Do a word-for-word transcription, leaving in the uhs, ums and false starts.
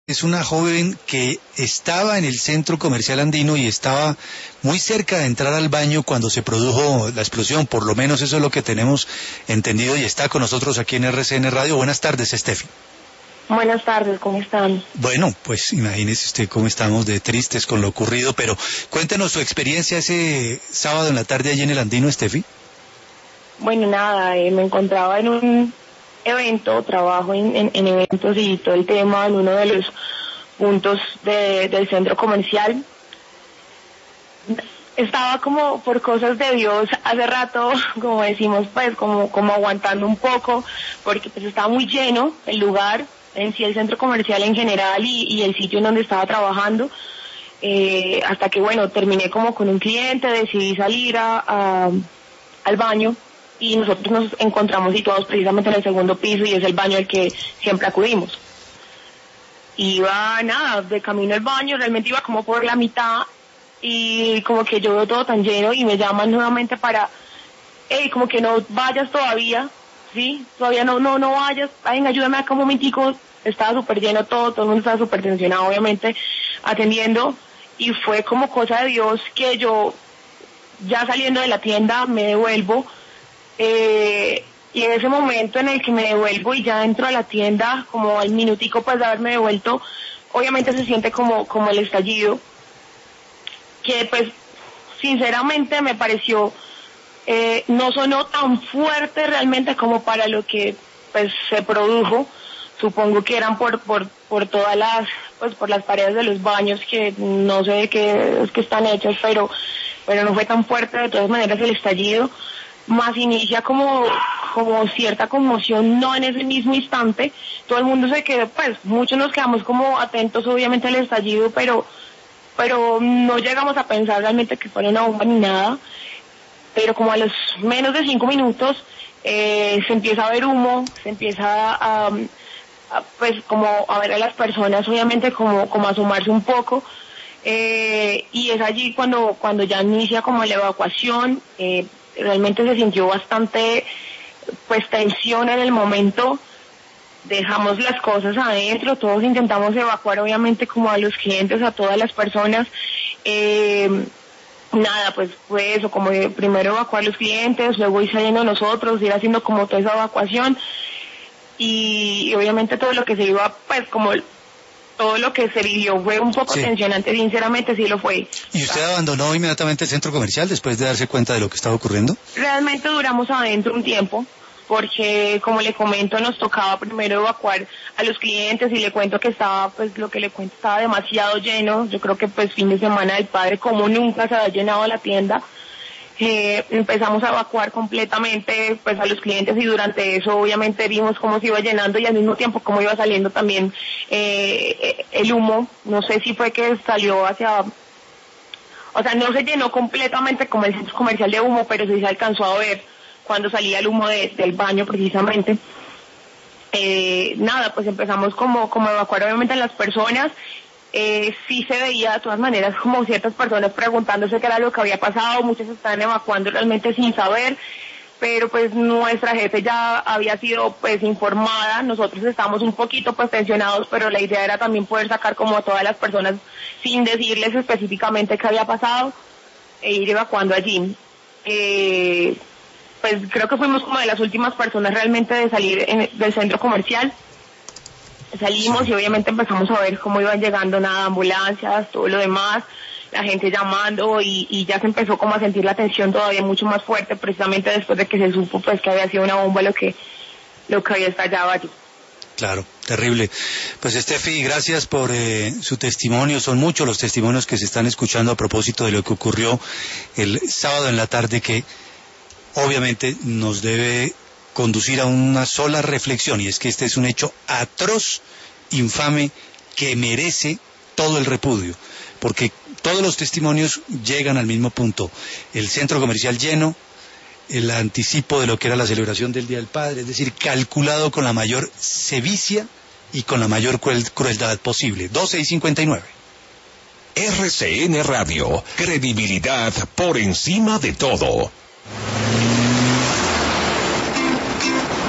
Es una joven que estaba en el centro comercial andino y estaba muy cerca de entrar al baño cuando se produjo la explosión, por lo menos eso es lo que tenemos entendido, y está con nosotros aquí en R C N Radio. Buenas tardes, Estefi. Buenas tardes, ¿cómo están? Bueno, pues imagínese usted cómo estamos de tristes con lo ocurrido, pero cuéntenos su experiencia ese sábado en la tarde allí en el Andino, Estefi. Bueno, nada, eh, me encontraba en un evento, trabajo en, en, en eventos y todo el tema en uno de los puntos de, del centro comercial. Estaba como por cosas de Dios hace rato, como decimos, pues como, como aguantando un poco, porque pues estaba muy lleno el lugar, en sí el centro comercial en general y, y el sitio en donde estaba trabajando, eh, hasta que bueno, terminé como con un cliente, decidí salir a, a, al baño. Y nosotros nos encontramos situados precisamente en el segundo piso y es el baño al que siempre acudimos. Iba, nada, de camino al baño, realmente iba como por la mitad y como que yo veo todo tan lleno y me llaman nuevamente para, hey, como que no vayas todavía, ¿sí? Todavía no, no, no vayas, ay, ayúdame acá un momentico, estaba súper lleno todo, todo el mundo estaba súper tensionado, obviamente, atendiendo, y fue como cosa de Dios que yo, ya saliendo de la tienda, me devuelvo. Eh, y en ese momento en el que me devuelvo y ya entro a la tienda, como al minutico pues de haberme devuelto, obviamente se siente como, como el estallido, que pues sinceramente me pareció, eh, no sonó tan fuerte realmente como para lo que pues se produjo. Supongo que eran por, por, por todas las, pues por las paredes de los baños, que no sé de qué es que están hechas, pero, pero no fue tan fuerte de todas maneras el estallido. Más inicia como, como cierta conmoción, no en ese mismo instante, todo el mundo se quedó, pues muchos nos quedamos como atentos obviamente al estallido, pero, pero no llegamos a pensar realmente que fuera una bomba ni nada, pero como a los menos de cinco minutos eh, se empieza a ver humo, se empieza a, a, pues como a ver a las personas obviamente como, como asomarse un poco. Eh, y es allí cuando, cuando ya inicia como la evacuación. eh, Realmente se sintió bastante pues tensión en el momento, dejamos las cosas adentro, todos intentamos evacuar obviamente como a los clientes, a todas las personas, eh, nada, pues fue eso, como de primero evacuar los clientes, luego ir saliendo nosotros, ir haciendo como toda esa evacuación y, y obviamente todo lo que se iba pues como... todo lo que se vivió fue un poco sí. tensionante, sinceramente sí lo fue. ¿Y usted abandonó inmediatamente el centro comercial después de darse cuenta de lo que estaba ocurriendo? Realmente duramos adentro un tiempo, porque como le comento, nos tocaba primero evacuar a los clientes y le cuento que estaba, pues lo que le cuento estaba demasiado lleno. Yo creo que pues fin de semana del padre, como nunca se había llenado la tienda. Eh, empezamos a evacuar completamente pues a los clientes y durante eso obviamente vimos cómo se iba llenando y al mismo tiempo cómo iba saliendo también eh, el humo. No sé si fue que salió hacia, o sea, no se llenó completamente como el centro comercial de humo, pero sí se alcanzó a ver cuando salía el humo de, del baño precisamente. Eh, nada, pues empezamos como, como a evacuar obviamente a las personas. Eh, sí se veía de todas maneras como ciertas personas preguntándose qué era lo que había pasado, muchos estaban evacuando realmente sin saber, pero pues nuestra jefe ya había sido pues informada, nosotros estábamos un poquito pues tensionados, pero la idea era también poder sacar como a todas las personas sin decirles específicamente qué había pasado e ir evacuando allí. Eh, pues creo que fuimos como de las últimas personas realmente de salir en, del centro comercial. Salimos y obviamente empezamos a ver cómo iban llegando nada, ambulancias, todo lo demás, la gente llamando y, y ya se empezó como a sentir la tensión todavía mucho más fuerte, precisamente después de que se supo pues que había sido una bomba lo que lo que había estallado allí. Claro, terrible. Pues Estefi, gracias por eh, su testimonio. Son muchos los testimonios que se están escuchando a propósito de lo que ocurrió el sábado en la tarde, que obviamente nos debe conducir a una sola reflexión, y es que este es un hecho atroz, infame, que merece todo el repudio, porque todos los testimonios llegan al mismo punto: el centro comercial lleno, el anticipo de lo que era la celebración del Día del Padre, es decir, calculado con la mayor sevicia y con la mayor cruel, crueldad posible. doce y cincuenta y nueve. R C N Radio, credibilidad por encima de todo.